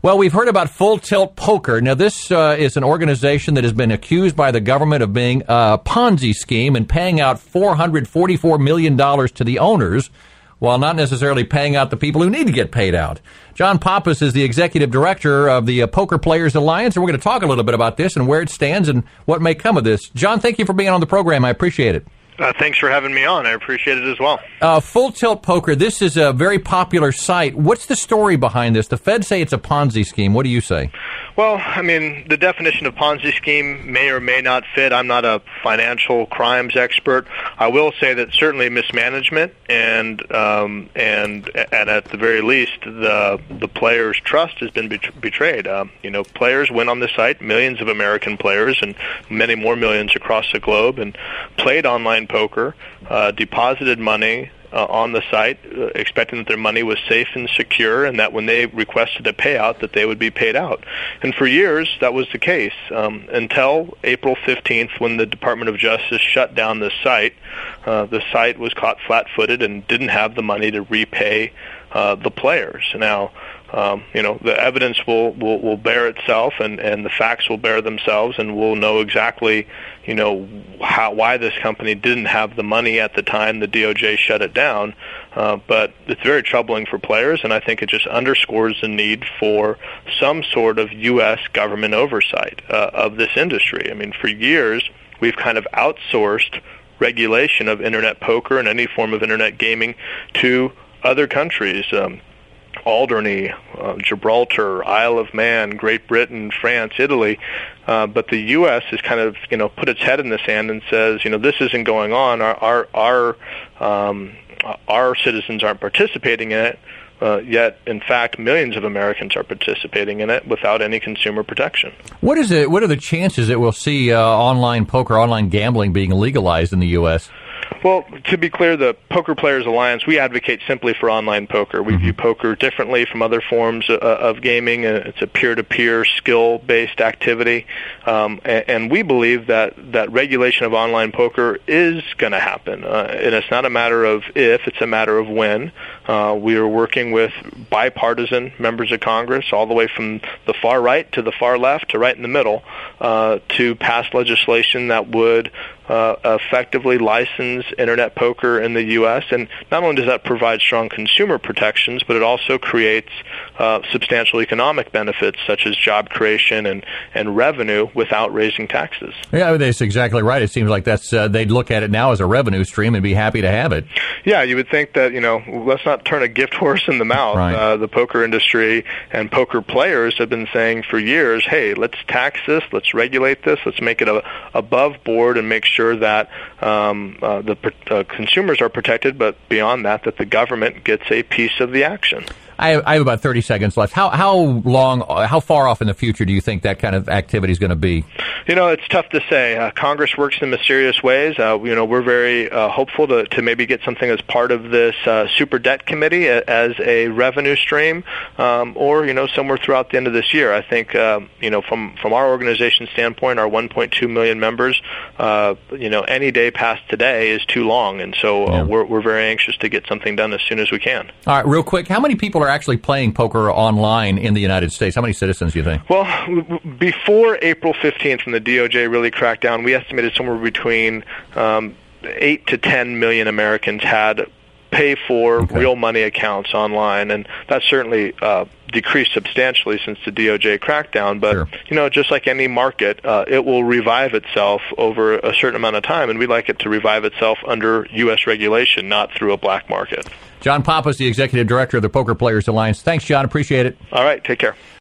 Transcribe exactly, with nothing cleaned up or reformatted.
Well, we've heard about Full Tilt Poker. Now, this uh, is an organization that has been accused by the government of being a Ponzi scheme and paying out four hundred forty-four million dollars to the owners, while not necessarily paying out the people who need to get paid out. John Pappas is the executive director of the uh, Poker Players Alliance, and we're going to talk a little bit about this and where it stands and what may come of this. John, thank you for being on the program. I appreciate it. Uh, thanks for having me on. I appreciate it as well. Uh, Full Tilt Poker, this is a very popular site. What's the story behind this? The feds say it's a Ponzi scheme. What do you say? Well, I mean, the definition of Ponzi scheme may or may not fit. I'm not a financial crimes expert. I will say that certainly mismanagement and um, and and at the very least, the the players' trust has been bet- betrayed. Uh, you know, players went on the site, millions of American players and many more millions across the globe, and played online poker, uh, deposited money Uh, on the site, uh, expecting that their money was safe and secure, and that when they requested a payout, that they would be paid out. And for years, that was the case, um, until April fifteenth, when the Department of Justice shut down the site. Uh, the site was caught flat-footed and didn't have the money to repay uh, the players. Now, Um, you know, the evidence will, will, will bear itself, and, and the facts will bear themselves, and we'll know exactly, you know, how, why this company didn't have the money at the time the D O J shut it down. Uh, but it's very troubling for players, and I think it just underscores the need for some sort of U S government oversight uh, of this industry. I mean, for years, we've kind of outsourced regulation of Internet poker and any form of Internet gaming to other countries. Um, Alderney, uh, Gibraltar, Isle of Man, Great Britain, France, Italy, uh, but the U S has kind of, you know, put its head in the sand and says, you know, this isn't going on. Our our our, um, our citizens aren't participating in it. Uh, yet, in fact, millions of Americans are participating in it without any consumer protection. What is it? What are the chances that we'll see uh, online poker, online gambling being legalized in the U S? Well, to be clear, the Poker Players Alliance, we advocate simply for online poker. We mm-hmm. view poker differently from other forms uh, of gaming. Uh, it's a peer-to-peer, skill-based activity. Um, and, and we believe that, that regulation of online poker is going to happen. Uh, and it's not a matter of if, it's a matter of when. Uh, we are working with bipartisan members of Congress, all the way from the far right to the far left to right in the middle, uh, to pass legislation that would Uh, effectively license Internet poker in the U S. And not only does that provide strong consumer protections, but it also creates uh, substantial economic benefits such as job creation and, and revenue without raising taxes. Yeah, that's exactly right. It seems like that's uh, they'd look at it now as a revenue stream and be happy to have it. Yeah, you would think that, you know, let's not turn a gift horse in the mouth. Right. Uh, the poker industry and poker players have been saying for years, hey, let's tax this, let's regulate this, let's make it a, above board and make sure that um, uh, the uh, consumers are protected, but beyond that, that the government gets a piece of the action. I have, I have about thirty seconds left. How how long, how far off in the future do you think that kind of activity is going to be? You know, it's tough to say. Uh, Congress works in mysterious ways. Uh, you know, we're very uh, hopeful to, to maybe get something as part of this uh, super debt committee as a revenue stream, um, or, you know, somewhere throughout the end of this year. I think, uh, you know, from, from our organization standpoint, our one point two million members, uh, you know, any day past today is too long. And so uh, yeah. we're, we're very anxious to get something done as soon as we can. All right, real quick, how many people are actually playing poker online in the United States? How many citizens do you think? Well, before April fifteenth, when the D O J really cracked down, we estimated somewhere between um, eight to ten million Americans had pay for okay. real money accounts online, and that certainly uh, decreased substantially since the D O J crackdown. But, sure. you know, just like any market, uh, it will revive itself over a certain amount of time, and we'd like it to revive itself under U S regulation, not through a black market. John Pappas, the Executive Director of the Poker Players Alliance. Thanks, John. Appreciate it. All right. Take care.